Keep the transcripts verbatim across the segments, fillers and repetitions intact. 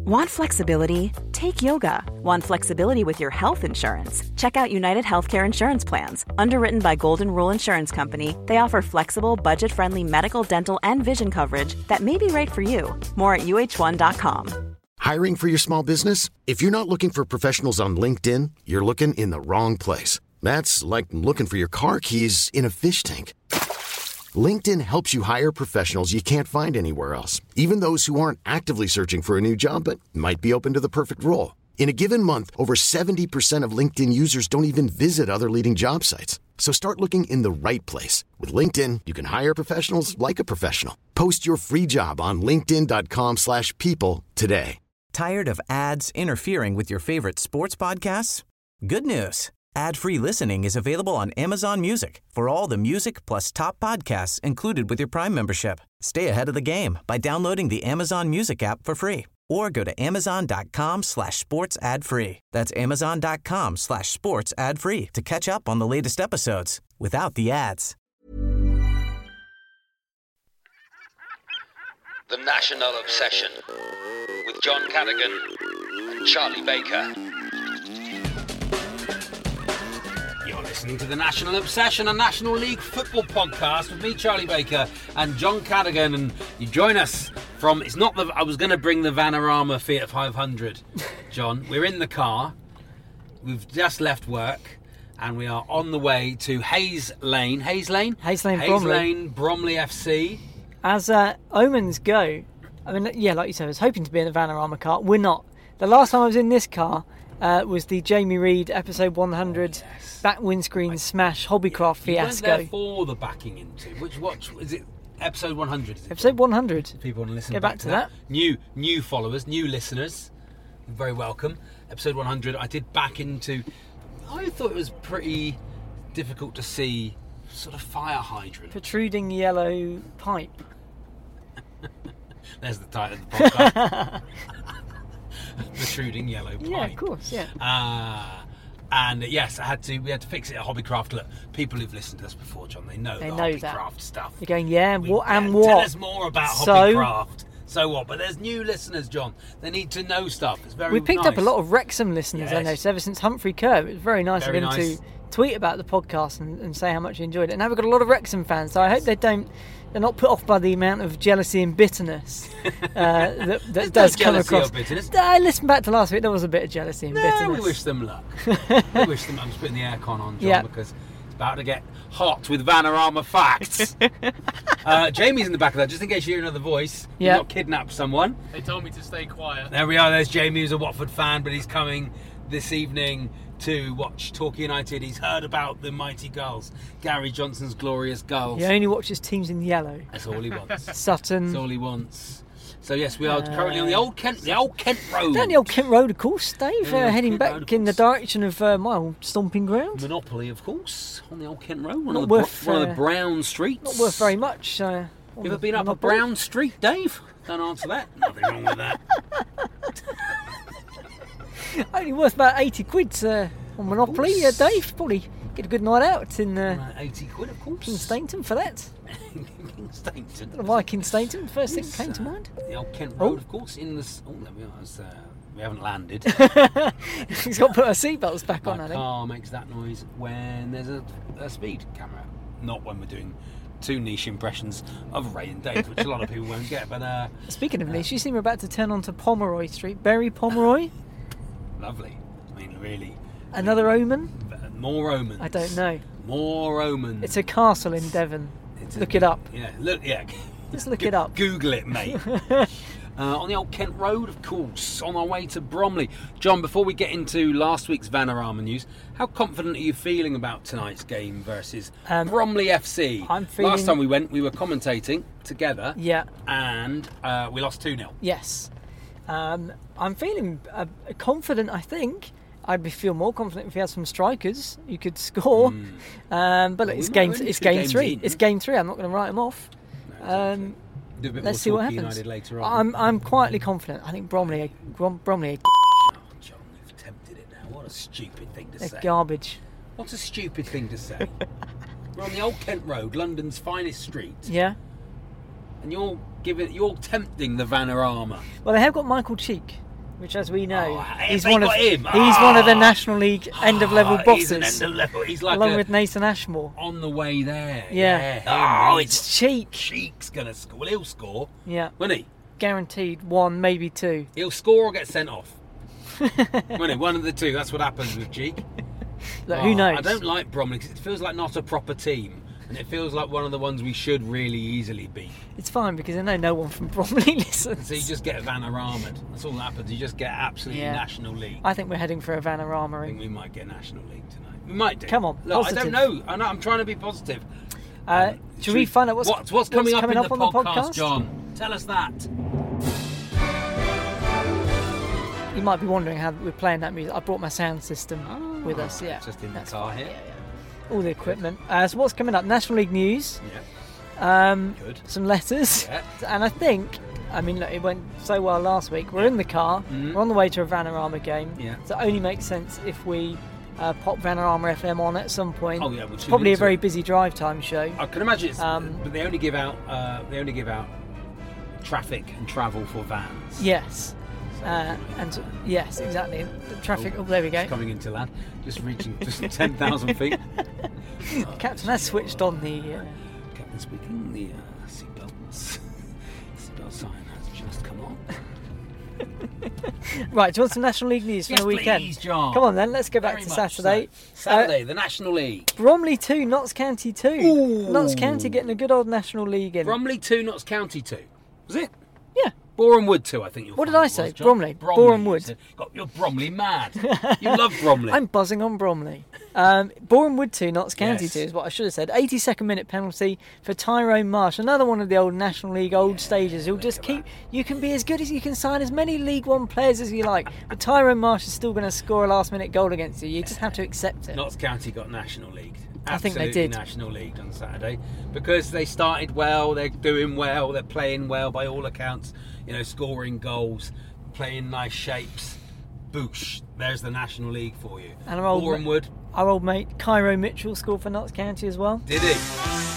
Want flexibility? Take yoga. Want flexibility with your health insurance? Check out United Healthcare Insurance Plans. Underwritten by Golden Rule Insurance Company, they offer flexible, budget-friendly medical, dental, and vision coverage that may be right for you. More at U H one dot com. Hiring for your small business? If you're not looking for professionals on LinkedIn, you're looking in the wrong place. That's like looking for your car keys in a fish tank. LinkedIn helps you hire professionals you can't find anywhere else, even those who aren't actively searching for a new job but might be open to the perfect role. In a given month, over seventy percent of LinkedIn users don't even visit other leading job sites. So start looking in the right place. With LinkedIn, you can hire professionals like a professional. Post your free job on linkedin dot com slash people today. Tired of ads interfering with your favorite sports podcasts? Good news. Ad-free listening is available on Amazon Music for all the music plus top podcasts included with your Prime membership. Stay ahead of the game by downloading the Amazon Music app for free or go to amazon.com slash sports ad free. That's amazon.com slash sports ad free to catch up on the latest episodes without the ads. The National Obsession with John Cadogan and Charlie Baker. Listening to the National Obsession, a National League football podcast with me, Charlie Baker, and John Cadogan. And you join us from, it's not the, I was going to bring the Vanarama Fiat five hundred, John. We're in the car. We've just left work and we are on the way to Hayes Lane. Hayes Lane? Hayes Lane, Hayes Bromley. Lane, Bromley F C. As uh, omens go, I mean, yeah, like you said, I was hoping to be in the Vanarama car. We're not. The last time I was in this car uh, was the Jamie Reid episode one hundred. Oh, yes. Back windscreen smash Hobbycraft fiasco. You weren't there for the backing into. Which what is it? Episode one hundred. Is it? Episode one hundred. If people want to listen Go back, back to to that. that. New new followers, new listeners, you're very welcome. Episode one hundred. I did back into. I thought it was pretty difficult to see. Sort of fire hydrant. Protruding yellow pipe. There's the title of the podcast. Protruding yellow pipe. Yeah, of course. Yeah. Ah. Uh, And yes, I had to. We had to fix it at Hobbycraft. Look, people who've listened to us before, John, they know They the know Hobbycraft that. stuff. You're going, yeah, We- what and yeah, what? Tell us more about So- Hobbycraft. So what? But there's new listeners, John. They need to know stuff. It's very. We picked nice. up a lot of Wrexham listeners, I Yes. noticed, ever since Humphrey Kerr. It was very nice Very of him nice. to tweet about the podcast and, and say how much he enjoyed it. And now we've got a lot of Wrexham fans, so I hope they don't. They're not put off by the amount of jealousy and bitterness uh, that, that There's does no come jealousy across. or bitterness. I listened back to last week. There was a bit of jealousy and No, bitterness. we wish them luck. we wish them. I'm just putting the aircon on, John, Yeah. because it's about to get hot with Vanarama facts. uh, Jamie's in the back of that, just in case you hear another voice. Yeah. You've not kidnapped someone. They told me to stay quiet. There we are. There's Jamie, who's a Watford fan, but he's coming this evening to watch Torquay United. He's heard about the mighty Gulls, Gary Johnson's glorious Gulls. He only watches teams in yellow. That's all he wants. Sutton. That's all he wants. So yes, we are Uh, currently on the old Kent, the old Kent Road. Down the old Kent Road, of course, Dave. Down the Uh, old heading Kent back Road, of in the course. direction of uh, my old stomping ground. Monopoly, of course, on the old Kent Road. One, Not of the, worth, bro- one of uh, the brown streets. Not worth very much. Uh, You on ever the been up a Monopoly. brown street, Dave? Don't answer that. Nothing wrong with that. Only worth about eighty quid uh, on Monopoly, uh, course. Dave. Probably get a good night out in uh, Right, eighty quid, of course. Kingstainton for that. Kingstainton. Don't know why Kingstainton, first thing Yes, that came to uh, mind. The old Kent Oh. Road, of course, in the... s- Oh, there we are. It's, uh, we haven't landed. He's got to put our seatbelts back on, My I think. car makes that noise when there's a, a speed camera, not when we're doing two niche impressions of Ray and Dave, which a lot of people won't get. But uh, Speaking of niche, you seem about to turn onto Pomeroy Street. Berry Pomeroy? lovely. I mean, really. Another omen? More omens. I don't know. More omens. It's a castle in Devon. It's a- Look it up. Yeah, look, yeah. Just look Go- it up. Google it, mate. uh, on the old Kent Road, of course, on our way to Bromley. John, before we get into last week's Vanarama news, how confident are you feeling about tonight's game versus Um, Bromley F C? I'm feeling- Last time we went, we were commentating together. Yeah. And uh, we lost two nil. Yes. Um, I'm feeling uh, confident, I think. I'd be feel more confident if we had some strikers who could score. Um, but Hmm. Well, it's we might game only it's two game games three. in. It's game three. I'm not going to write them off. Um, Do a bit let's more see what Torquay happens. United later on. I'm I'm quietly confident. I think Bromley Brom, Bromley Oh, John, you've tempted it now. What a stupid thing to are say. garbage. What a stupid thing to say. We're on the old Kent Road, London's finest street, Yeah. and you're giving, you're tempting the Vanarama. Well, they have got Michael Cheek, which, as we know, Oh, he's they one of got him. he's one of the Ah. National League end-of-level Ah, bosses, He's an end of level. He's like along a, with Nathan Ashmore. on the way there. Yeah. Yeah. Oh, him. it's Cheek. Cheek's gonna score. Well, he'll score, Yeah, won't he? guaranteed one, maybe two. He'll score or get sent off. Won't he? One of the two. That's what happens with Cheek. Look, Oh, who knows? I don't like Bromley because it feels like not a proper team, and it feels like one of the ones we should really easily beat. It's fine because I know no one from Bromley listens. So you just get Vanarama. That's all that happens. You just get absolutely Yeah. National League. I think we're heading for a I think Vanarama. we might get National League tonight. We might do. Come on, Look, I positive. don't know. I know. I'm trying to be positive. Uh, Um, should we find out what's, what's, what's coming, up, in up the, on the podcast, podcast? John? Tell us that. You might be wondering how we're playing that music. I brought my sound system with us. Yeah, Just in the that's car fine. here. Yeah, yeah. All the equipment. Uh, so what's coming up? National League news. Yeah. Um, Good. Some letters. Yeah. And I think, I mean, look, it went so well last week. We're in the car. Mhm. We're on the way to a Vanarama game. Yeah. So it only makes sense if we uh, pop Vanarama F M on at some point. Oh, yeah, we'll It's tune probably a into very it. busy drive time show. I can imagine it's, Um, but they only give out uh, they only give out traffic and travel for vans. Yes. Uh, and so- yes, exactly. The traffic. Oh, there we go. Just coming into land, just reaching just ten thousand feet. Captain has switched on the. Uh, Captain speaking. The uh, seatbelts seatbelt sign has just come on. right, do you want some National League news from Yes, the weekend? please, John. Come on then, let's go back Very to much Saturday. so. Saturday, the National League. Uh, Bromley two, Notts County two. Ooh. Notts County getting a good old National League in. Bromley two, Notts County two. Was it? yeah. Boreham Wood two, I think you'll What did find I it say? was, John. Bromley. Bromley. Boreham you Wood. said. God, you're Bromley mad. You love Bromley. I'm buzzing on Bromley. Um, Boreham Wood two, Notts County Yes. two is what I should have said. eighty-second minute penalty for Tyrone Marsh. Another one of the old National League old stagers who'll just keep... You can be as good as you can sign as many League One players as you like, but Tyrone Marsh is still going to score a last minute goal against you. You just have to accept it. Notts County got National League. I think they Absolutely did. National League on Saturday because they started well, they're doing well, they're playing well by all accounts. You know, scoring goals, playing nice shapes. Boosh! There's the National League for you. And our old, Boreham Wood, our old mate Cairo Mitchell scored for Notts County as well. did he?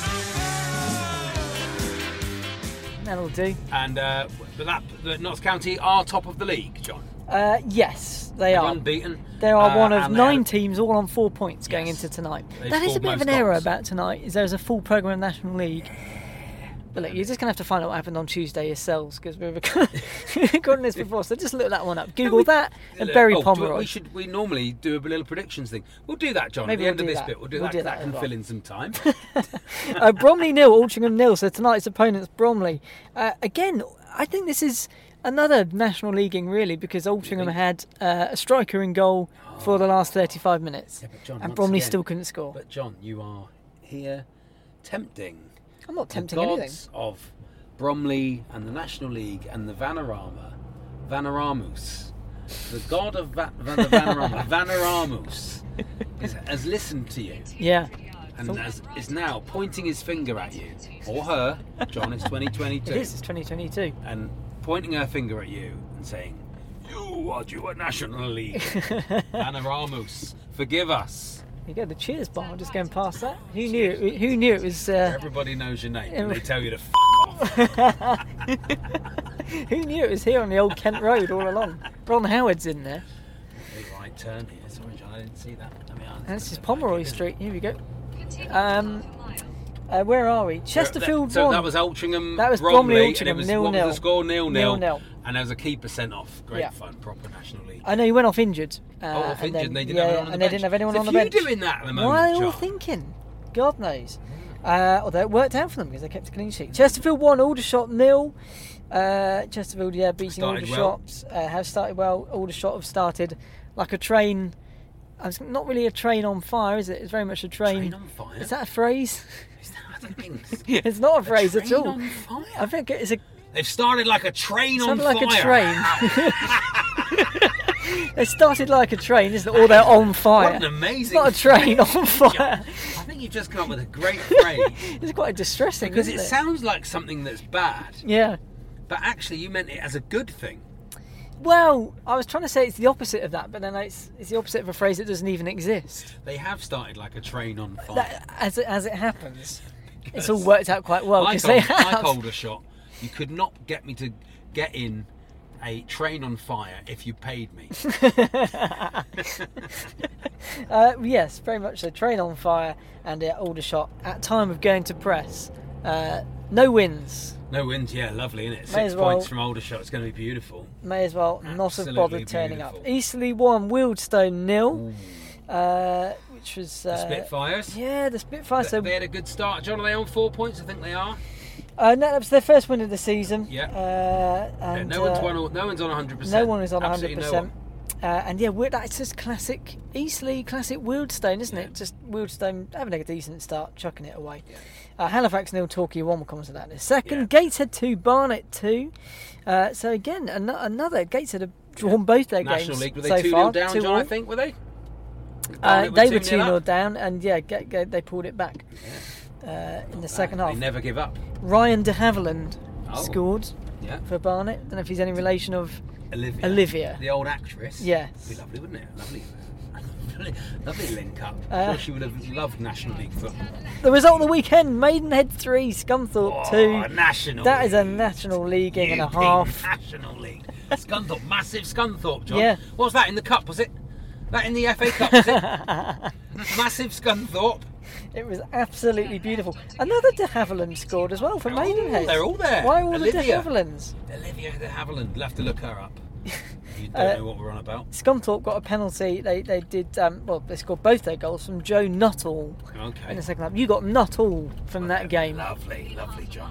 That'll do. And uh, but that the Notts County are top of the league, John. Uh, yes, they They're are. unbeaten. There are Uh, one of and they nine had- teams all on four points going Yes. into tonight. They've That is a scored bit of most an error goals. about tonight. Is there's a full program of National League. But look, you're just going to have to find out what happened on Tuesday yourselves because we've recording this before. So just look that one up. Google that and Barry Oh, do- Pomeroy. We should. We normally do a little predictions thing. We'll do that, John. Maybe At the we'll end do of this that. bit, we'll do We'll that. do 'cause that that can as fill well. in some time. uh, Bromley nil, Altrincham nil. So tonight's opponent's Bromley. Uh, again, I think this is another National Leaguing really because Altrincham had uh, a striker in goal for the last thirty-five minutes, Yeah, but John, and once Bromley again- still couldn't score. But John, you are here tempting I'm not the tempting anything. gods of Bromley and the National League and the Vanarama, Vanaramus. The god of Va- Va- the Vanarama, Vanaramus, is, has listened to you Yeah. and has, is now pointing his finger at you or her. John, it's twenty twenty-two. It is. It's twenty twenty-two. And pointing her finger at you and saying, "You are due a National League, Vanaramus. Forgive us." You go the cheers bar. Just going past that. Who knew? It, who knew it was? Uh, Everybody knows your name and they tell you to f off. who knew it was here on the old Kent Road all along? Ron Howard's in there. Big right turn here. Sorry, John, I didn't see that. Let me And this is Pomeroy Street. Here we go. Um, uh, where are we? Chesterfield So one. that was Altrincham, That was Bromley, Bromley, and it Altrincham, was, nil what nil. was the score? nil nil. nil nil. And there was a keeper sent off. Great Yeah. fun, proper National League. I know he went off injured. Uh, oh, off and injured, then, and they didn't yeah, have anyone on the and bench. they didn't have anyone There's on the a few bench. doing that at the What moment, are they all John. thinking? God knows. Uh, although it worked out for them because they kept a clean sheet. Chesterfield one, Aldershot nil. Uh, Chesterfield, yeah, beating Started well. Aldershot. Uh, have started well. Aldershot have started like a train. uh, It's not really a train on fire, is it? It's very much a train. Train on fire? Is that a phrase? Is that- I don't think It's not a phrase train at all. on fire? I think it's a. They've started like a train on Sounded like fire. a train. They started like a train, isn't it? Or they're on fire. What an amazing It's not a train on fire. I think you've just come up with a great phrase. It's quite distressing, Because isn't it it? sounds like something that's bad, Yeah. but actually you meant it as a good thing. Well, I was trying to say it's the opposite of that, but then it's, it's the opposite of a phrase that doesn't even exist. They have started like a train on fire. That, as, it, as it happens, it's all worked out quite well. I 'cause they called, I have. called a shot. You could not get me to get in a train on fire if you paid me. uh, yes, very much so. Train on fire and uh, Aldershot at time of going to press. Uh, no wins. No wins, yeah, lovely, isn't it? May Six as well- points from Aldershot. It's going to be beautiful. May as well not have Absolutely bothered turning up. beautiful. Eastleigh one, Wealdstone nil, uh, which was uh, The Spitfires. Yeah, the Spitfires. So They had a good start. John, are they on four points? I think they are. uh, no, that was their first win of the season. Yeah. Uh, Yeah, and, no one's uh, won. all- No one's on one hundred percent. No one is on Absolutely one hundred no one. percent. Uh, and yeah, we- that's just classic Eastleigh, classic Wealdstone, isn't Yeah. it? Just Wealdstone having a decent start, chucking it away. Uh, Halifax nil, Torquay one. We'll come on to that in a second. Yeah. Gateshead two, Barnet two. Uh, so again, an- another Gateshead have drawn both their National games League, were they so two far. nil down, two John, all. I think, were they? Uh, Barnet they were two two nil nil up. down, and yeah, get, get, they pulled it back uh, in the second They half. never give up. Ryan de Havilland Oh. scored Yeah. for Barnet. Don't know if he's any relation of Olivia. Olivia. The old actress. Yes. It'd be lovely, wouldn't it? Lovely. Lovely link up. Uh, I'm sure she would have loved National League football. The result of the weekend: Maidenhead three, Scunthorpe two. Oh, National That is a League. National League game and a You king half. National League. Scunthorpe, massive Scunthorpe, John. Yeah. What was that in the cup? Was it that in the F A Cup? Was it massive Scunthorpe? It was absolutely beautiful. Another de Havilland scored as well for Oh, Maidenhead. they're all there. Why all the de Olivia. Havillands? Olivia de Havilland. We'll have to look her up. You don't Uh, know what we're on about. Scunthorpe got a penalty. They they did um, well. They scored both their goals from Joe Nuttall Okay. in the second half. You got Nuttall from that game. Lovely, lovely, John.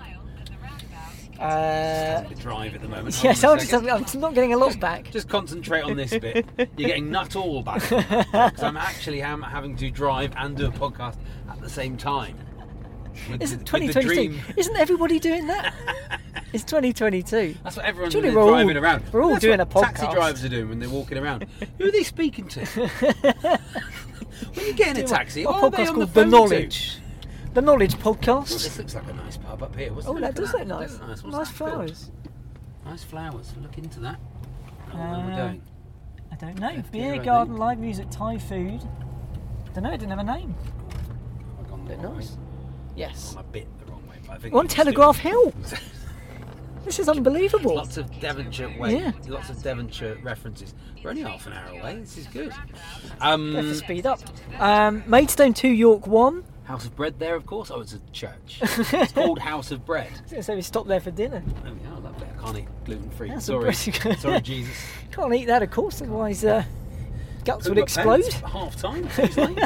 Uh, The drive at the moment. yes, Hold on I'm a just second. I'm not getting a lot back. Just concentrate on this bit. You're getting nut all back because I'm actually am having to drive and do a podcast at the same time. With Is the- it with twenty the twenty-two? dream- Isn't everybody doing that? It's twenty twenty-two. That's what everyone's Surely doing, we're all- driving around. we're all That's doing what a Taxi podcast. drivers are doing when they're walking around. Who are they speaking to? When you get in a taxi, What what are they podcast on the called phone The Knowledge? to? The Knowledge Oh, podcast. this looks like a nice pub up here. What's Oh, the that look does of look nice. What's Nice that called? flowers. Nice flowers. Look into that. Oh, where Uh, we're going. I don't know. Left Beer here, I garden, think. live music, Thai food. Don't know. It didn't have a name. I've gone the Bit wrong nice. way. Yes. I'm a bit the wrong way, but I think On you can Telegraph still- Hill. This is unbelievable. Lots of Devonshire way. Yeah. Lots of Devonshire references. We're only half an hour away. This is good. Go Um, for speed up. Um, Maidstone two, York one. House of Bread there, of course. Oh, it's a church. It's called House of Bread. So we stopped there for dinner. Oh, yeah, lovely. I can't eat gluten free. House of Sorry. Bread. Sorry, Jesus. Can't eat that, of course, otherwise uh, guts would Put my explode. pants at half time. Tuesday.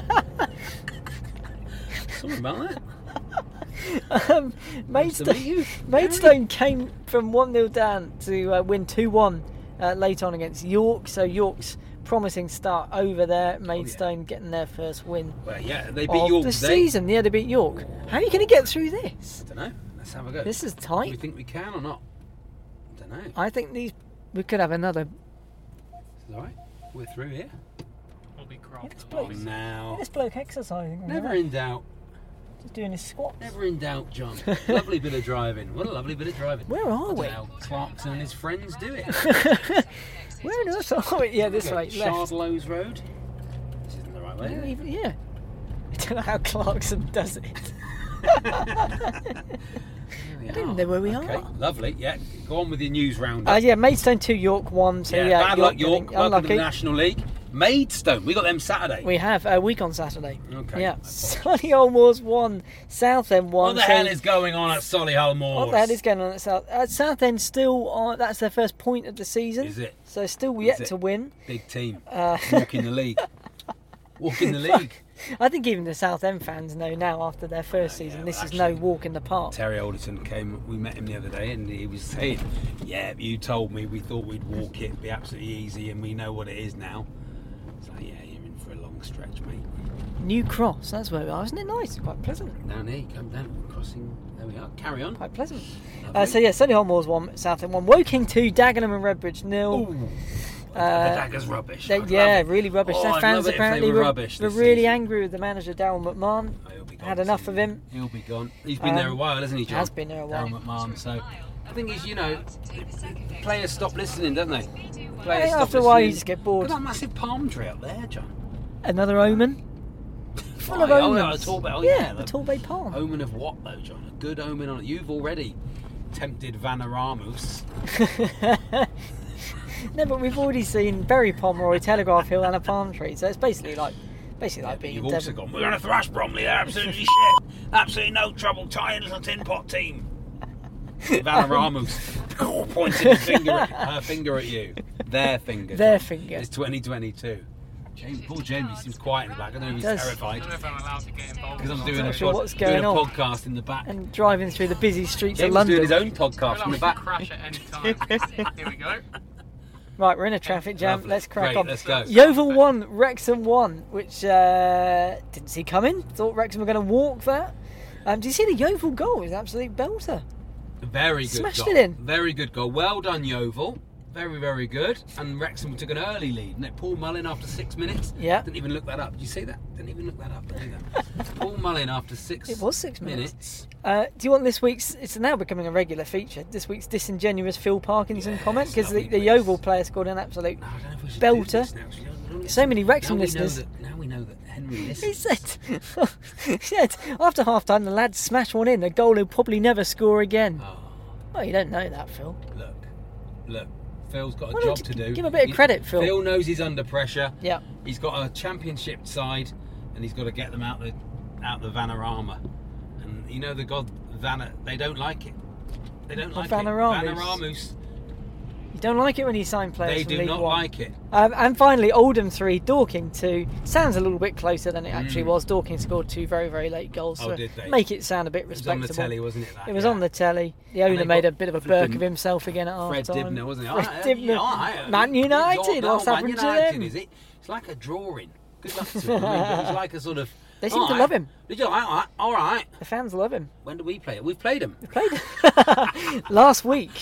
Sorry about that. um, Nice to Maidstone, meet you. Maidstone came from one nil down to uh, win two one uh, late on against York. So York's promising start over there. Maidstone getting their first win Well, yeah, they beat of York the today. season. Yeah, they beat York. How are you going to get through this? I don't know. Let's have a go. This is Do we tight. think we can or not? I don't know. I think these we could have another. It's all right. We're through here. Yeah, this, Oh, bloke, now. this bloke exercising. Never in doubt. Just doing his squats. Never in doubt, John. Lovely bit of driving. What a lovely bit of driving. Where are I don't we? know how Clarkson and his friends do it. Where on earth are we? Yeah, this Okay, way. Left. Shardlows Road. This isn't the right way. Yeah, even- yeah. I don't know how Clarkson does it. I don't know where we okay. are. Lovely. Yeah. Go on with your news roundup. Uh, yeah, Maidstone two, York one. So yeah, yeah, bad luck, York. getting Welcome to unlucky. the National League. Maidstone. We got them Saturday. We have a week on Saturday. Okay. Yeah. Apologies. Solihull Moors one, Southend one. What the so hell is going on at Solihull Moors? What the hell is going on at South? Uh, Southend still on. That's their first point of the season. Is it? So still yet it? to win. Big team. Uh, Walk in the league. Walk in the league. I think even the Southend fans know now after their first Oh, yeah, season, well, this is actually- no walk in the park. Terry Alderton came, we met him the other day and he was saying, yeah, you told me we thought we'd walk it, it'd be absolutely easy and we know what it is now. So yeah, you're in for a long stretch, mate. New Cross, that's where we are. Isn't it nice? Quite pleasant. Down here, you come down, crossing, there we are, carry on. Quite pleasant. Lovely. Uh, so yeah, Solihull Moors one, Southend one, Woking two, Dagenham and Redbridge nil. Ooh, Uh, the dagger's rubbish. They, I'd love yeah, it. really rubbish. Oh, Their I'd fans love it if they apparently were were, rubbish were this really season. angry with the manager, Darryl McMahon. Oh, he'll be gone Had enough soon. of him. He'll be gone. He's been Um, there a while, hasn't he, John? has been there a while. Darryl McMahon. So the thing is, you know, players stop listening, don't they? Players I think stop after a while you listening. just get bored. Look at that massive palm tree up there, John. Another omen. Full of Oh, omens. yeah, a tall bay- oh, yeah, yeah, the the- tall bay palm. Omen of what, though, John? A good omen on it. You've already tempted Vanaramus. No, but we've already seen Bury Pomeroy, Telegraph Hill, and a palm tree. So it's basically like, basically like being You've in also Devon. gone, we're going to thrash Bromley, they're absolutely shit. Absolutely no trouble, tiny little tin pot team. Vanaramu's pointing his finger at, her finger at you. Their finger. Their John. finger. It's twenty twenty-two. James, poor Jamie seems quiet in the back. I don't know if he's Does. terrified. I don't know if I'm allowed to get involved. Because I'm doing, not a, sure pod, what's doing going a on. podcast in the back. And driving through the busy streets James of London. doing his own I podcast feel in the like back. we can crash at any time. Here we go. Right, we're in a traffic jam. Lovely. Let's crack Great, on. let's go. Yeovil won, Wrexham won, which uh, didn't see coming. Thought Wrexham were going to walk that. Um, do you see the Yeovil goal? It was an absolute belter. Very good Smashed goal. it in. Very good goal. Well done, Yeovil. Very, very good. And Wrexham took an early lead. And Paul Mullin after six minutes. Yeah. Didn't even look that up. Did you see that? Didn't even look that up. Didn't that? Paul Mullin after six. It was six minutes. minutes. Uh, do you want this week's? It's now becoming a regular feature. This week's disingenuous Phil Parkinson Yes, comment because the, lovely the voice. Yeovil player scored an absolute No, I don't know if we should belter. do this now. We don't- we don't So many Wrexham now listeners. We know that, now we know that Henry He listens. said, he said after half time the lads smash one in, a goal he'll probably never score again. Oh, Well, you don't know that, Phil. look. Look. Phil's got a Why job don't to you do. give him a bit of He- credit, Phil? Phil knows he's under pressure. Yeah. He's got a championship side, and he's got to get them out the out the Vanarama. And you know the god Vana, they don't like it. They don't like Vanaramus. it. Vanaramus. You don't like it when you sign players They from do League not One. like it. Um, and finally, Oldham three, Dorking two. Sounds a little bit closer than it actually Mm. was. Dorking scored two very, very late goals. Oh, to did they? Make it sound a bit It was respectable. on the telly, wasn't it? That, It was yeah. on the telly. The And owner they made got a bit of a flipping burk of himself again at half Fred time. Dibner, wasn't it? Fred Oh, Dibner. yeah, all right. Man United. Oh, What's Man happened to United, them? is it? It's like a drawing. Good luck to him. I mean, it's like a sort of. They seem all to right. love him. Did you like that? All right. The fans love him. When do we play it? We've played him. Played last week.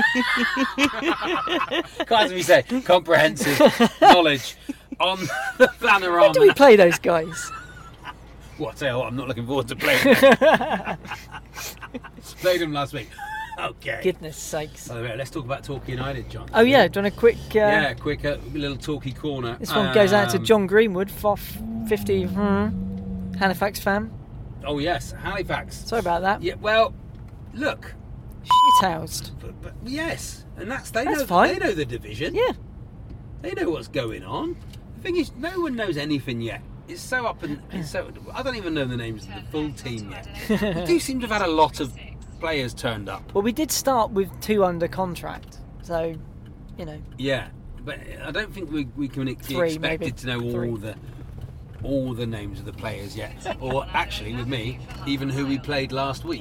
As we say, comprehensive knowledge on the Vanarama. When do we play those guys? What? I tell you what, I'm not looking forward to playing them. Played them last week. Okay. Goodness sakes. By the way, let's talk about Torquay United, John. Oh yeah, do you want a quick? Uh, Yeah, quick uh, little Torquay corner. This one goes out to Um, John Greenwood, F O F fifty, hmm, Halifax fan. Oh yes, Halifax. Sorry about that. Yeah. Well, look. Shithoused. But, but yes, and that's they That's know. fine. They know the division. Yeah. They know what's going on. The thing is, no one knows anything yet. It's so up and it's so. I don't even know the names of the full team yet. We do seem to have had a lot of players turned up. Well, we did start with two under contract, so you know. Yeah, but I don't think we, we can be Three, expected maybe. to know all Three. the all the names of the players yet, or actually with me, even who we played last week.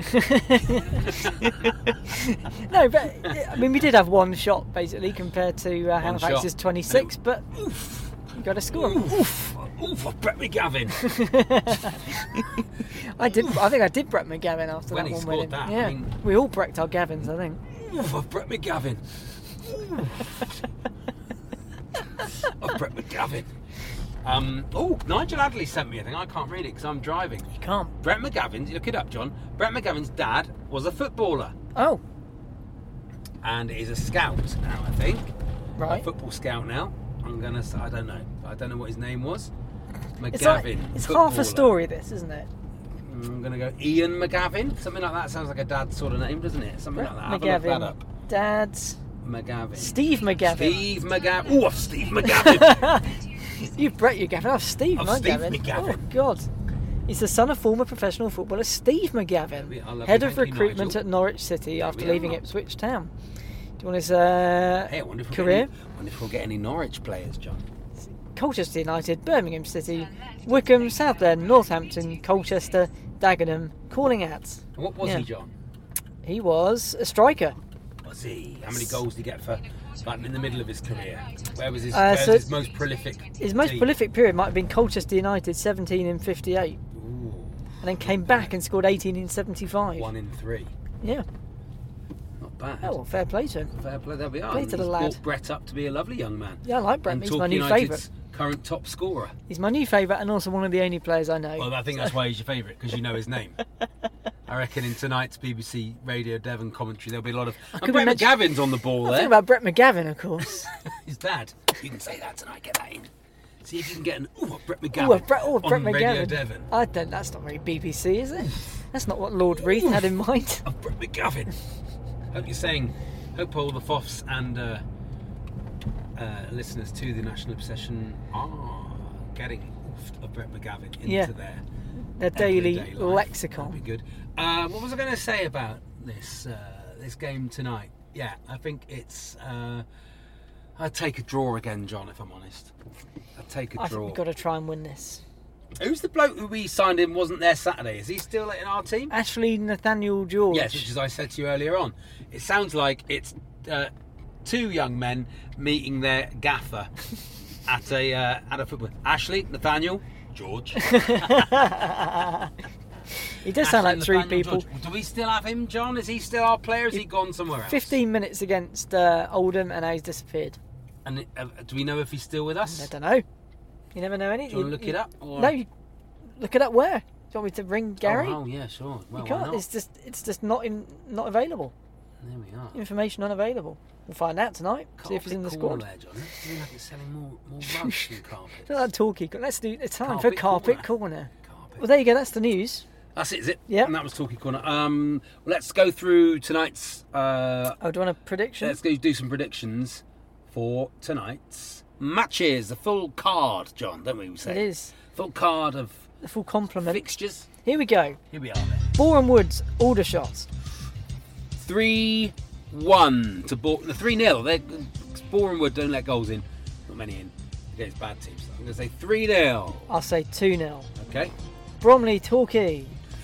No, but I mean, we did have one shot basically compared to uh, One Halifax's shot. twenty-six, but oof, you got to score. Oof, oof, Brett McGavin. I did. I think I did Brett McGavin after When that he one scored winning. that, I yeah, mean- we all Brecked our Gavins, I think. Oof, Brett McGavin. Oh, Brett McGavin. Um, oh, Nigel Adley sent me a thing. I can't read it because I'm driving. You can't. Brett McGavin, look it up, John. Brett McGavin's dad was a footballer Oh, and is a scout now, I think. right. A football scout now. I'm gonna. s- I don't know. I don't know what his name was. McGavin. It's like, it's half footballer. a story, this, isn't it? I'm gonna go Ian McGavin. Something like that sounds like a dad's sort of name, doesn't it? Something Brett like that. Have a look that McGavin. up. Dad's McGavin. Steve McGavin. Steve McGavin. Oh, Steve McGavin. You've Brett your Gavin. Oh, Steve Oh, Steve McGavin. McGavin. Oh, God. He's the son of former professional footballer Steve McGavin, I love head you, of thank you, recruitment Nigel. at Norwich City after we leaving are. Ipswich Town. Do you want his uh, Hey, I wonder if we'll career? Get any, wonder if we'll get any Norwich players, John. Colchester United, Birmingham City, Wickham, Southend, Northampton, Colchester, Dagenham, calling out. And what was Yeah. he, John? He was a striker. Was he? How many goals did he get for, like, in the middle of his career? Where was his, Uh, where's so his most prolific? His most team? prolific period might have been Colchester United, seventeen in fifty-eight, Ooh, and then came back and scored eighteen in seventy-five. one in three. Yeah. Not bad. Oh, well, fair play to him. Fair play, there we are. Play And to the he's lad. brought Brett up to be a lovely young man. Yeah, I like Brett. And He's my Torquay new United's favourite. current top scorer. He's my new favourite and also one of the only players I know. Well, I think that's why he's your favourite, because you know his name. I reckon in tonight's B B C Radio Devon commentary there'll be a lot of. And could Brett mention- McGavin's on the ball I there. think about Brett McGavin, of course. His dad. You can say that tonight. Get that in. See if you can get an ooh, a Brett McGavin Oh, a Brett, oh, a on Brett Radio McGavin. Devon. I don't. That's not very B B C, is it? That's not what Lord Reith had in mind. Of Brett McGavin. Hope you're saying. Hope all the F O Fs and uh, uh, listeners to the National Obsession are getting oofed of Brett McGavin into Yeah. their Their daily everyday life. lexicon. That'd be good. Uh, what was I going to say about this uh, this game tonight? Yeah, I think it's. Uh, I'd take a draw again, John. If I'm honest, I'd take a I think draw. we've got to try and win this. Who's the bloke who we signed in? Wasn't there Saturday? Is he still in our team? Ashley Nathaniel George. Yes, which as I said to you earlier on, it sounds like it's uh, two young men meeting their gaffer at a uh, at a football. Ashley, Nathaniel, George. He does sound Ashley, like three Nathaniel, people. George. Do we still have him, John? Is he still our player? Has he gone somewhere else? Fifteen minutes against uh, Oldham, and now he's disappeared. And uh, do we know if he's still with us? I don't know. You never know anything. Do you want to look it up? Or... No, you look it up where? Do you want me to ring Gary? Oh, oh yeah, sure. Well, you why can't. not? It's just it's just not in not available. There we are. Information unavailable. We'll find out tonight. See if he's in the Carpet corner squad. there, John. It's feeling like it's selling more, more rugs than carpets. It's not that talky. Let's do. It's time Carpet for carpet corner. corner. Carpet. Well, there you go. That's the news. That's it, is it? Yep. And that was Talkie Corner. Um, let's go through tonight's. Uh, Oh, do you want a prediction? let's go do some predictions for tonight's matches. The full card, John, don't we say? It is Full card of the full complement. fixtures. Here we go. Here we are then. Boreham Woods Aldershot. three one to Bor- the three nil. Boreham Wood don't let goals in. Not many in against bad teams. I'm going to say three nil. I'll say two nil. Okay. Bromley Torquay.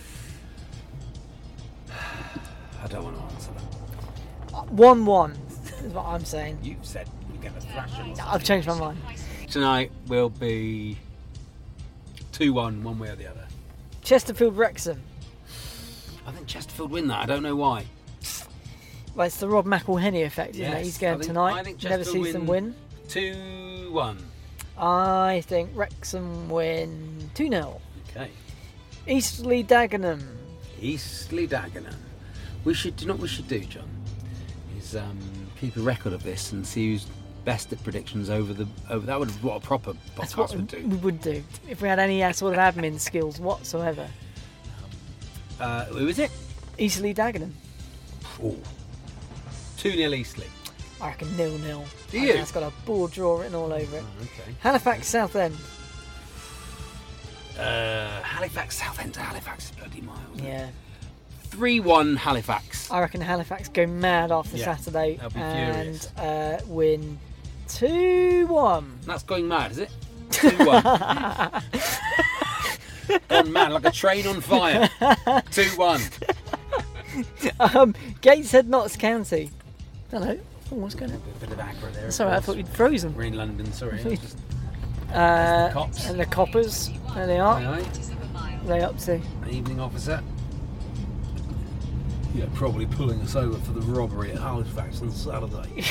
I don't want to answer that. one one is what I'm saying. You've said we're going to thrash them. I've changed my mind. Tonight will be two one, one way or the other. Chesterfield Wrexham. I think Chesterfield win that. I don't know why. Well, it's the Rob McElhenney effect, isn't it? Yes, He's going I think- tonight. I think Never Chesterfield sees them win. win. two one. I think Wrexham win two nil. Okay. Eastleigh Dagenham. Eastleigh Dagenham. We should, do you know what we should do, John? Is um, keep a record of this and see who's best at predictions over the over. That would what a proper That's podcast what would do. we would do if we had any sort of admin skills whatsoever. Uh, who is it? Eastleigh Dagenham. Oh. two nil Eastleigh. I reckon nil nil. Do I you? think It's got a board draw written all over it. Oh, okay. Halifax Southend. Uh, Halifax, Southend to Halifax is bloody miles. Yeah. three one Halifax. I reckon Halifax go mad after Yeah, Saturday they'll be and furious. uh, win two one. That's going mad, is it? two one. Gone mad like a train on fire. two one. um, Gateshead Notts County. Hello. Oh, what's going on? A bit of aggro there. of Sorry, I course. thought you'd frozen. We're in London, sorry. I was just- Uh, Cops. and the Coppers. There they are. Aye, aye. They up to. An evening officer. Yeah, probably pulling us over for the robbery at Halifax on Saturday.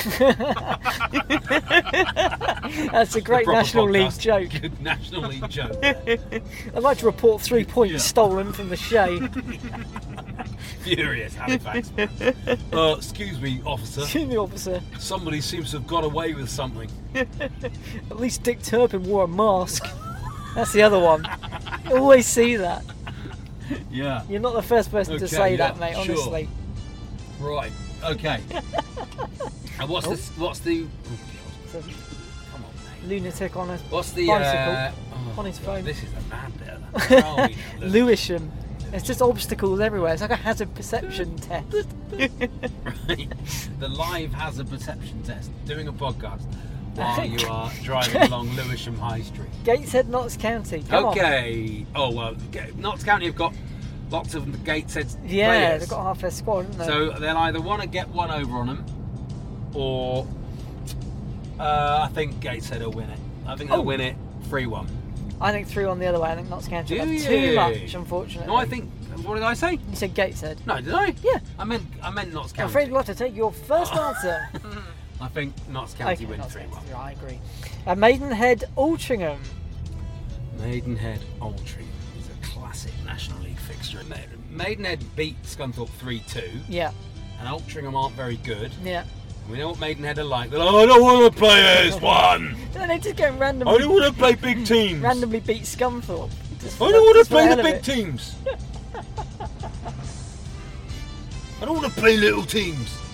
That's a great Proper National League podcast. joke. Good National League joke. I'd like to report three points Yeah. stolen from the Shay. Furious Halifax. uh, excuse me, officer. The officer. Somebody seems to have got away with something. At least Dick Turpin wore a mask. That's the other one. You always see that. Yeah. You're not the first person to Okay, say yeah, that, mate. sure. Honestly. Right. Okay. And what's the what's the? It's a Come on, mate. lunatic on a What's the? bicycle Uh, oh, on his God, phone. This is a mad bit. Of that. Where are we now? Look. Lewisham. There's just obstacles everywhere. It's like a hazard perception test. Right. The live hazard perception test. Doing a podcast while Okay. you are driving along Lewisham High Street. Gateshead Notts County. Come on. Okay. Oh well, Ga- Notts County have got lots of Gateshead Yeah, players. they've got half their squad, haven't they? So they'll either want to get one over on them, or uh, I think Gateshead will win it. I think they'll Oh. win it three one. I think three on the other way. I think Notts County Do have you? too much, unfortunately. No, I think. What did I say? You said Gateshead. No, did I? Yeah. I meant I meant Notts I'm County. afraid we'll have to take your first answer. I think Notts County Okay, win Notts three one. County, I agree. Uh, Maidenhead Altrincham. Maidenhead Altrincham is a classic National League fixture in there. Maidenhead beat Scunthorpe three two, Yeah, and Altrincham aren't very good. yeah. We know what Maidenhead are like. They're like, I don't want to play S one. Then they just go I randomly, don't want to play big teams. randomly beat Scunthorpe. Just I for don't the- want just to for play hell the of big it. teams. I don't want to play little teams.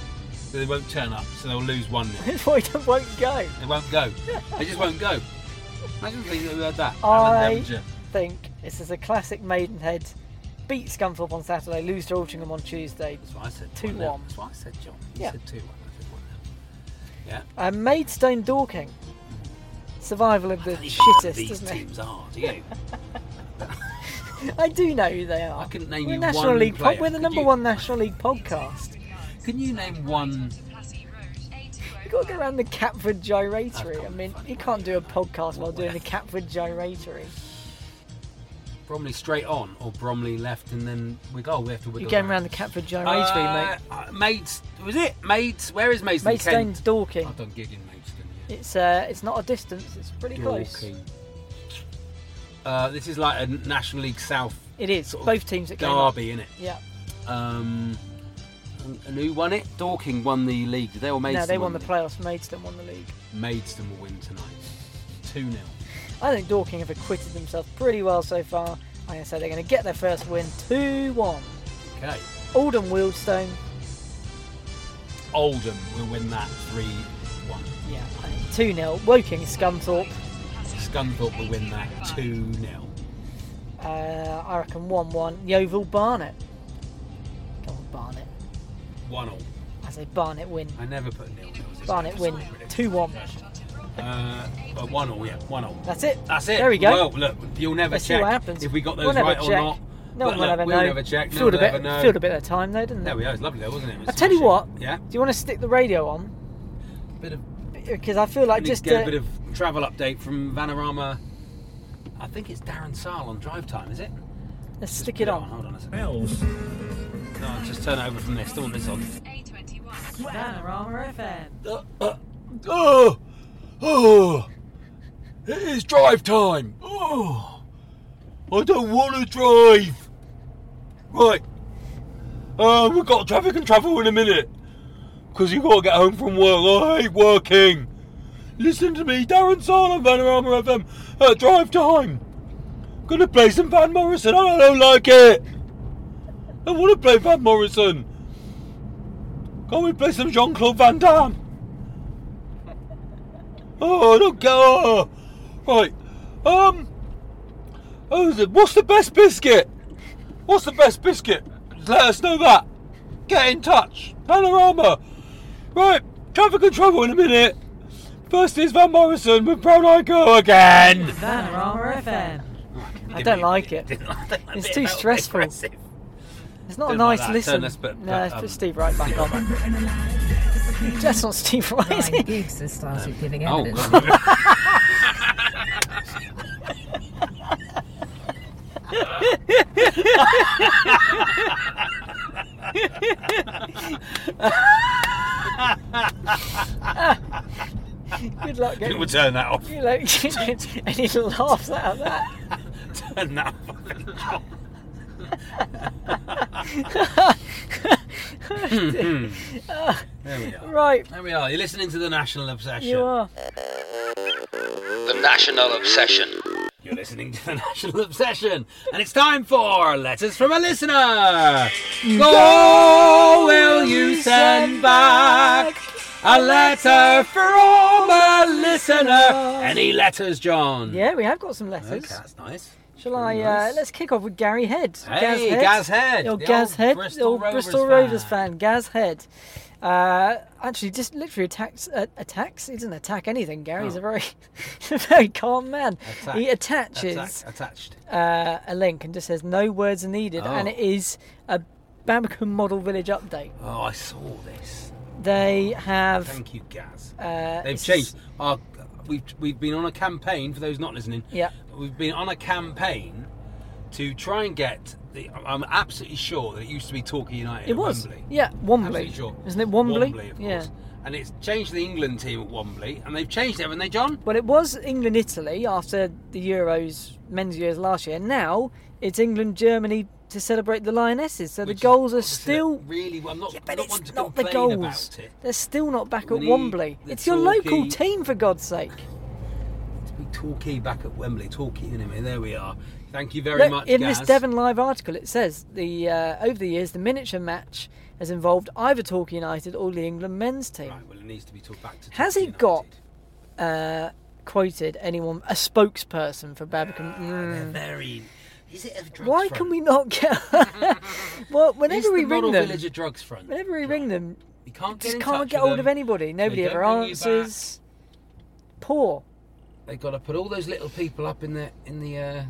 They won't turn up, so they'll lose one nil. That's why they won't go. They won't go. They just won't go. Imagine if they heard that. I Devonshire. think this is a classic Maidenhead. Beat Scunthorpe on Saturday, lose to Altrincham on Tuesday. That's what I said. two one. one nil. That's what I said, John. You Yeah. said two one. I said one nil. Yeah. And Maidstone Dorking. Survival of the I don't even know what shittest, these doesn't it? teams are, do you? I do know who they are. I couldn't name we're you National one League player. pod, We're the Could number you? one National League podcast. Can you name one? You've got to go around the Catford Gyratory. That's I mean, funny, you can't do a podcast while What doing the left? Catford Gyratory. Bromley straight on or Bromley left and then we go. We have to wiggle You're going around the Catford Gyratory, uh, mate. uh, Maids, was it? Maids, where is Maidstone? Maidstone's Dorking. I've done gig in Maidstone, yeah. It's uh, it's not a distance. It's pretty close. Dorking. Uh, this is like a National League South It is. sort of Both teams that came up. derby, innit? Yeah. Um, and, and who won it? Dorking won the league. Did they or Maidstone? No, they won the it? playoffs. Maidstone won the league. Maidstone will win tonight. two nil. I think Dorking have acquitted themselves pretty well so far. I'm going to say they're going to get their first win, two one. Okay. Oldham Wealdstone. Oldham will win that three one. Yeah, I think two nil. Woking Scunthorpe. Scunthorpe will win that two nil. Uh, I reckon one one. Yeovil Barnet. Come on, Barnet. one all. I say Barnet win. I never put nil nils. Barnet win, two one. Uh, but one all, yeah, one all. That's it. That's it. There we go. Well, look, you'll never Let's see check what happens. if we got those We'll never right or check. not. No But one will look, ever we'll know. never check. No Filled one a will bit. ever know. Filled a bit of time though, didn't There it? we are. It's lovely though, wasn't it? It was I tell you smashing. what. Yeah. Do you want to stick the radio on? Bit of. Because I feel like we need just to get uh, a bit of travel update from Vanarama. I think it's Darren Sarl on drive time, is it? let's Just stick put it on. Hold on a second. No, I'll just turn it over from this. Don't want this on. Panorama F M. Uh, uh, oh, oh, it is drive time. Oh, I don't want to drive. Right, uh, we've got traffic and travel in a minute because you've got to get home from work. I hate working. Listen to me, Darren Sarl on Vanarama F M at drive time. Gonna play some Van Morrison. I don't like it. I want to play Van Morrison. Can't we play some Jean-Claude Van Damme? Oh, I don't go. Right. Um. Oh, is it- what's the best biscuit? What's the best biscuit? Let us know that. Get in touch. Panorama. Right. Traffic and trouble in a minute. First is Van Morrison with Brown Eye Girl again. Panorama F M. I don't like it. It's too stressful. It's not a Don't like nice that. listen. Turn this bit- no, but, put um, Steve Wright back on. That's not Steve Wright, is Nine it? gigs has started giving Oh, evidence. Good luck getting we'll turn that off. you like, any laughs out of that. Turn that fucking off. There we are. Right, There we are. You're listening to the National Obsession. you are. The National Obsession. You're listening to the National Obsession, and it's time for Letters from a Listener. Go, will you send back a letter from a listener? Any letters, John? Yeah, we have got some letters. Okay, that's nice. Shall I? Very Uh, nice. let's kick off with Gary Head. Hey, Gaz Head. Gaz Head, The old the Gaz old Head. Bristol the old Rovers Bristol fan. Rovers fan. Gaz Head. Uh, actually, just literally attacks. Uh, attacks. He doesn't attack anything. Gary's Oh. a very, a very calm man. Attack. He attaches Attack- attached. uh, a link and just says no words are needed, Oh. and it is a Babacombe Model Village update. Oh, I saw this. They have. Thank you, Gaz. Uh, They've it's- changed. Our, we've we've been on a campaign for those not listening. Yeah. We've been on a campaign to try and get the. I'm absolutely sure that it used to be Torquay United. It at was. Wembley. Yeah, Wembley. Absolutely sure. Isn't it Wembley? Wembley, of Yeah. course. And it's changed the England team at Wembley, and they've changed it, haven't they, John? Well, it was England-Italy after the Euros, men's Euros last year. Now it's England-Germany to celebrate the Lionesses. So Which the goals are obviously still. really. I'm not. Yeah, I'm but not it's one to not the complain goals. about it. They're still not back We at need Wembley. the It's your local Torquay- team, for God's sake. Torquay back at Wembley. Torquay, anyway, there we are. Thank you very Look, much, in Gaz. this Devon Live article, it says the uh, over the years the miniature match has involved either Torquay United or the England men's team. Right, well, it needs to be talked back to Has Torquay he got United. uh, quoted anyone, a spokesperson for Barbican? Ah, they're very... Is it a drugs Why front? can we not get? Well, whenever Is we the ring model them, village a drugs front? whenever we ring them, You can't get just in can't touch get with hold them. of anybody. Nobody They ever don't ring you answers. Poor. They've got to put all those little people up in the in the uh,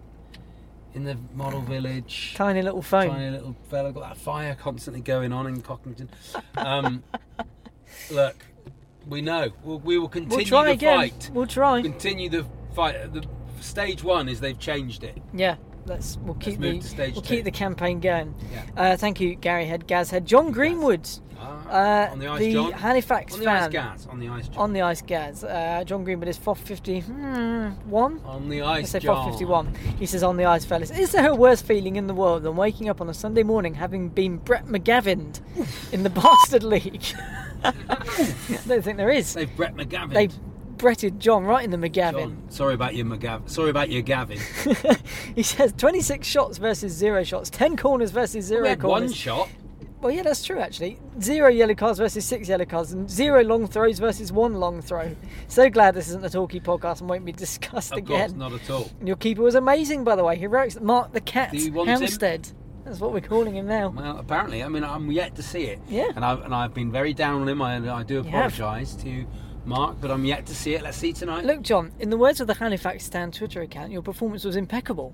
in the model village. Tiny little phone. Tiny little fella, got that fire constantly going on in Cockington. Um, look, we know we'll, we will continue We'll try the again. fight. We'll try. Continue the fight. The stage one is they've changed it. Yeah. Let's we'll keep move the to stage we'll two. keep the campaign going. Yeah. Uh, thank you, Gary Head, Gaz Head, John Greenwood, Ah, uh, on the ice, the John. Halifax on the fan. ice, Gaz. On the ice, John. On the ice, Gaz. Uh, John Greenwood is four fifty-one. On the Let's ice, say John. four fifty-one. He says, on the ice, fellas. Is there a worse feeling in the world than waking up on a Sunday morning having been Brett McGavined in the Bastard League? I don't think there is. They've Brett McGavin. They bretted John right in the McGavin. John, sorry about your McGavin. Sorry about your Gavin. He says twenty-six shots versus zero shots, ten corners versus zero we had corners. one shot. Well, yeah, that's true, actually. Zero yellow cards versus six yellow cards, and zero long throws versus one long throw. So glad this isn't a Talkie podcast and won't be discussed Of again. course, not at all. And your keeper was amazing, by the way. Heroics Mark the Cat Do you want him? Halstead. That's what we're calling him now. Well, apparently, I mean, I'm yet to see it. Yeah. And I've, and I've been very down on him. I, I do You have. apologise to Mark, but I'm yet to see it. Let's see tonight. Look, John, in the words of the Halifax Stand Twitter account, your performance was impeccable.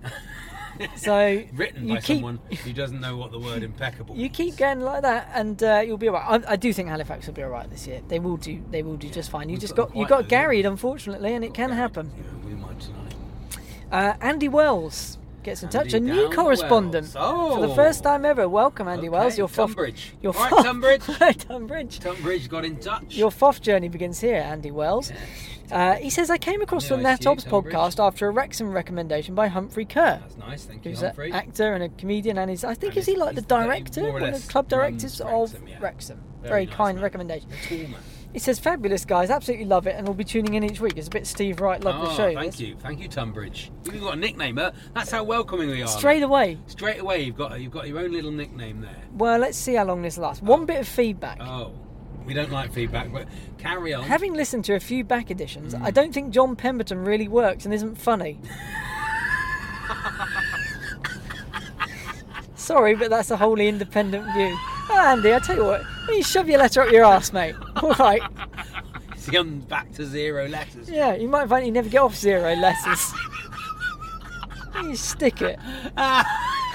So Written you by keep, someone who doesn't know what the word impeccable You means. keep going like that, and uh, you'll be alright. I, I do think Halifax will be alright this year. They will do. They will do just fine. You We've just got got you quite got a- garried, unfortunately, and it can Garried. happen. Yeah, we might tonight. Uh, Andy Wells gets in touch. Andy A new down correspondent Wells. for the Oh. first time ever. Welcome, Andy Okay, Wells. Your F O F, Tunbridge. your All right, F O F Tunbridge. Right, Tunbridge. Tunbridge got in touch. Your F O F journey begins here, Andy Wells. Uh, he says, I came across Yeah, the I see, NetOps Tunbridge. podcast after a Wrexham recommendation by Humphrey Kerr, That's nice, thank you, who's an Humphrey. actor and a comedian, and he's, I think, And is he he's- like the he's very- director, more or one of less the club directors runs of Wrexham, yeah. Wrexham. Very Very nice kind man. recommendation. A tall man. He says, fabulous guys, absolutely love it, and we'll be tuning in each week. It's a bit Steve Wright, love oh, the show. thank this. you, thank you, Tunbridge. You've got a nickname, huh? That's how welcoming we are. Straight away. Straight away, you've got you've got your own little nickname there. Well, let's see how long this lasts. One bit of feedback. Oh, we don't like feedback, but carry on. Having listened to a few back editions, Mm. I don't think John Pemberton really works and isn't funny. Sorry, but that's a wholly independent view. Oh, Andy, I tell you what, why don't you shove your letter up your arse, mate? All right. It's gone back to zero letters. Yeah, you might find you never get off zero letters. You stick it. I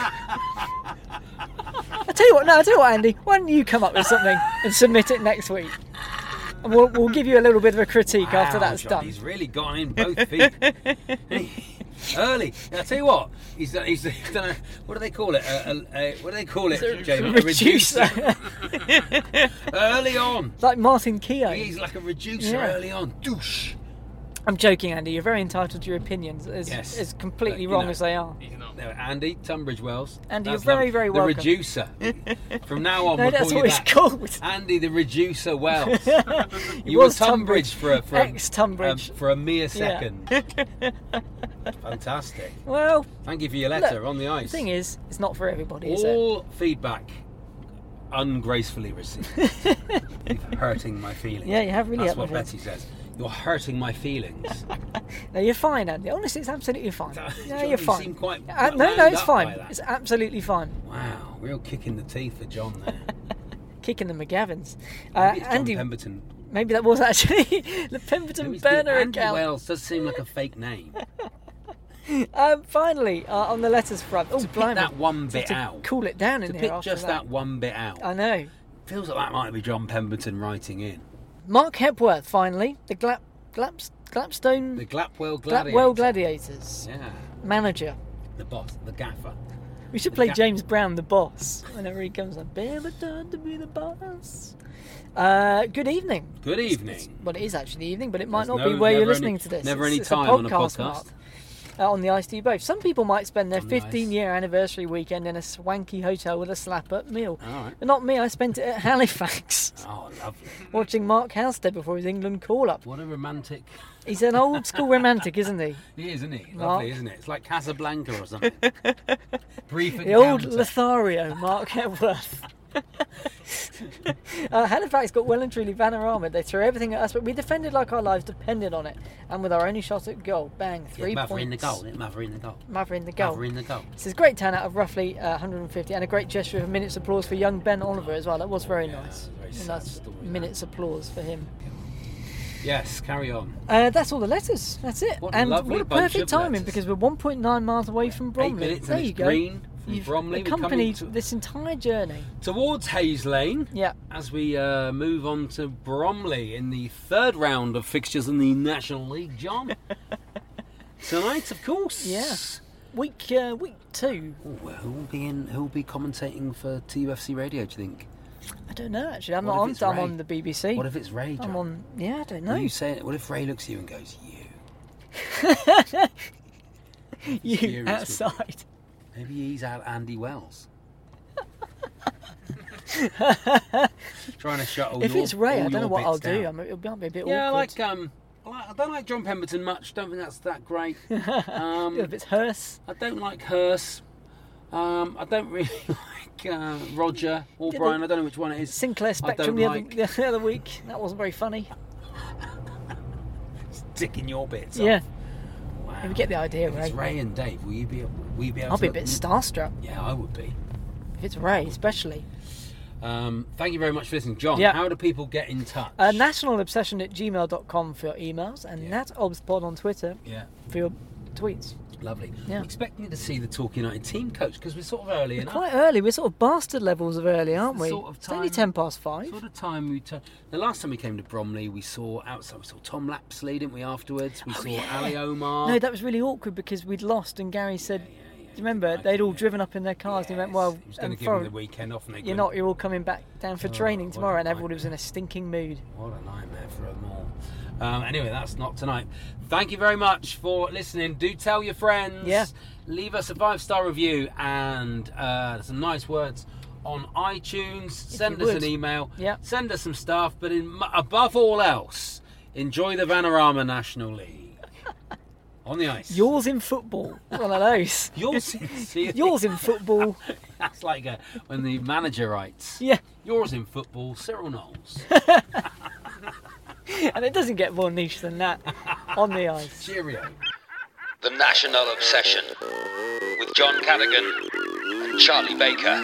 tell you what, no, I tell you what, Andy, why don't you come up with something and submit it next week? And we'll, we'll give you a little bit of a critique Wow, after that's John, done. He's really gone in both feet. Early. Now, I tell you what, he's done, he's done a, what do they call it? A, a, a, what do they call it, a Jamie? reducer. A reducer. Early on. Like Martin Keown. He's like a reducer Yeah. early on. Douche. I'm joking, Andy. You're very entitled to your opinions, as, Yes. as completely But, you wrong know, as they are. No, Andy, Tunbridge Wells. Andy, That's you're very, lovely. very the welcome. The reducer. From now on, No, we'll that's call you what it's that. called. Andy, the reducer Wells. He you were was Tunbridge for a, for, a, Ex-Tunbridge. um, for a mere second. Fantastic. Well, Thank you for your letter look, on the the ice. thing is, it's not for everybody, is it? All feedback ungracefully received. You're hurting my feelings. Yeah, you have really That's hurt what my Betty says. You're hurting my feelings. No, you're fine, Andy. Honestly, it's absolutely fine. John, No, you you're fine. seem quite Uh, no, no, wound it's up by fine. that. It's absolutely fine. Wow, real kick in the teeth for John there. Kicking the McGavins. Uh, Maybe it's John Andy, Pemberton. maybe that was actually the Pemberton Maybe it's the- burner Andy account. Wells does seem like a fake name. Um, finally, uh, on the letters front. Oh, to pick blimey. that one To- bit to out. cool it down in To here pick after just that. one bit out. I know. Feels like that might be John Pemberton writing in. Mark Hepworth, finally. The Glap, Glaps, Glapstone... The Glapwell Gladiators. Glapwell Gladiators. Yeah. Manager. The boss, the gaffer. We should The play Ga- James Brown, the boss, whenever he comes up. Never done to be the boss. Uh, good evening. Good evening. It's- well, it is actually evening, but it might There's not be no- where you're never listening any- to this. never It's- any it's time on a podcast. Mark. uh, on the ice, do you both? Some people might spend their On the ice. fifteen-year anniversary weekend in a swanky hotel with a slap-up meal. All right. But not me. I spent it at Halifax, Oh, lovely. watching Mark Halstead before his England call-up. What a romantic... He's an old-school romantic, isn't he? He is, isn't he? Mark. Lovely, isn't it? It's like Casablanca or something. Brief The old encounter. Lothario, Mark Hepworth. uh, Halifax got well and truly Vanarama. They threw everything at us, but we defended like our lives depended on it. And with our only shot at goal, bang, three yeah, Mother points. in the goal, isn't it? Mother in the goal. Mother in the goal. Mother in the goal. This is a great turnout of roughly uh, one hundred fifty, and a great gesture of a minute's applause for young Ben Oliver as well. That was very Yeah, nice. very A sad nice story, that. minute's applause for him. Yes, carry on. Uh, that's all the letters. That's it. What a and lovely what a bunch perfect of timing letters. because we're one point nine miles away from Bromley. Eight minutes there and you it's go. green from You've Bromley. We're accompanied coming to- this entire journey. Towards Hayes Lane. Yeah. As we uh, move on to Bromley in the third round of fixtures in the National League, John. Tonight, of course. Yeah. Week uh, week two. Oh, well, who will be in? Who will be commentating for T U F C Radio? Do you think? I don't know actually. I'm What not if on. it's I'm Ray? on the B B C. What if it's Ray? John? I'm on. Yeah, I don't know. Will you say it? What if Ray looks at you and goes, "You"? You furious with outside. Maybe he's out Andy Wells. Trying to shut all If your, it's Ray, all I don't know your what I'll bits do. down. I mean, it'll be a bit Yeah, I awkward. like um, I like- I don't like John Pemberton much. Don't think that's that great. Um, if it's Hearst. I don't like Hearst. Um, I don't really like uh, Roger or Did Brian. they- I don't know which one it is. Sinclair I Spectrum don't the, like other, the other week. That wasn't very funny. sticking your bits. Yeah. Off. Wow. We get the idea, If it's Ray. Ray and Dave, will you be? Will you be able I'll to be a bit starstruck. Yeah, I would be. If it's Ray, especially. Um, thank you very much for listening, John. Yeah. How do people get in touch? Uh, nationalobsession at gmail dot com for your emails, and Yeah. natobspod on Twitter yeah. for your tweets. Lovely. Yeah. I'm expecting to see the Talk United team coach because we're sort of early We're enough. quite early. We're sort of bastard levels of early, aren't the we? sort of It's only time- ten past five. Sort of time we t- the last time we came to Bromley, we saw outside. We saw Tom Lapsley, didn't we? Afterwards, we Oh, saw yeah. Ali Omar. No, that was really awkward because we'd lost, and Gary said, "Do you remember they'd all driven up in their cars?" And he went, "Well, he was going to um, give for- me the weekend off. And they you're couldn't. not. You're all coming back down for Oh, training what tomorrow." a And everybody was in nightmare. a stinking mood. What a nightmare for them all. Um, anyway, that's not tonight. Thank you very much for listening. Do tell your friends. Yeah. Leave us a five-star review and uh, some nice words on iTunes. Send you us would. an email. Yeah. Send us some stuff. But in, above all else, enjoy the Vanarama National League. On the ice. Yours in football. One of those. Yours sincerely. Yours in football. That's like uh when the manager writes. Yeah. Yours in football, Cyril Knowles. And it doesn't get more niche than that on the ice. Cheerio. The National Obsession with John Cadogan and Charlie Baker.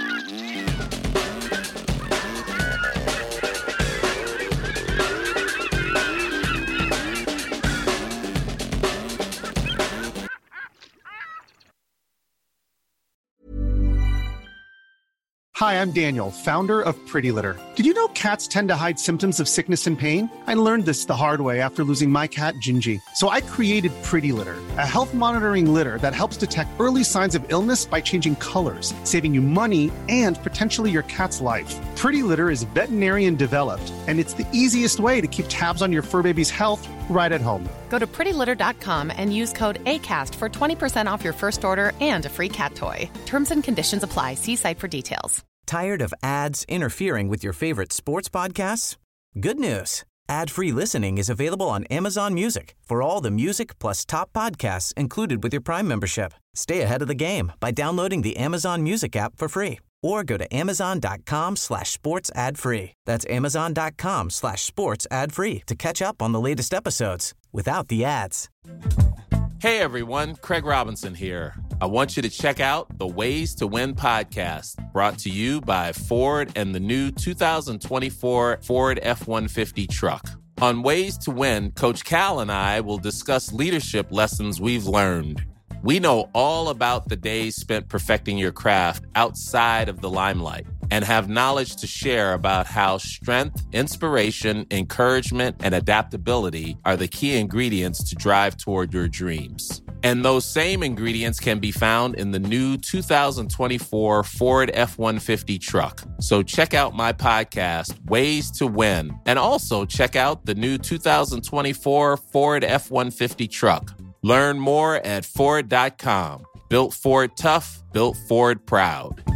Hi, I'm Daniel, founder of Pretty Litter. Did you know cats tend to hide symptoms of sickness and pain? I learned this the hard way after losing my cat, Gingy. So I created Pretty Litter, a health monitoring litter that helps detect early signs of illness by changing colors, saving you money and potentially your cat's life. Pretty Litter is veterinarian developed, and it's the easiest way to keep tabs on your fur baby's health right at home. Go to pretty litter dot com and use code ACAST for twenty percent off your first order and a free cat toy. Terms and conditions apply. See site for details. Tired of ads interfering with your favorite sports podcasts? Good news. Ad-free listening is available on Amazon Music for all the music plus top podcasts included with your Prime membership. Stay ahead of the game by downloading the Amazon Music app for free or go to amazon.com slash sports ad free. That's amazon.com slash sports ad free to catch up on the latest episodes without the ads. Hey everyone, Craig Robinson here. I want you to check out the Ways to Win podcast, brought to you by Ford and the new two thousand twenty-four Ford F one fifty truck. On Ways to Win, Coach Cal and I will discuss leadership lessons we've learned. We know all about the days spent perfecting your craft outside of the limelight and have knowledge to share about how strength, inspiration, encouragement, and adaptability are the key ingredients to drive toward your dreams. And those same ingredients can be found in the new two thousand twenty-four Ford F one fifty truck. So check out my podcast, Ways to Win, and also check out the new two thousand twenty-four Ford F one fifty truck. Learn more at Ford dot com. Built Ford tough, built Ford proud.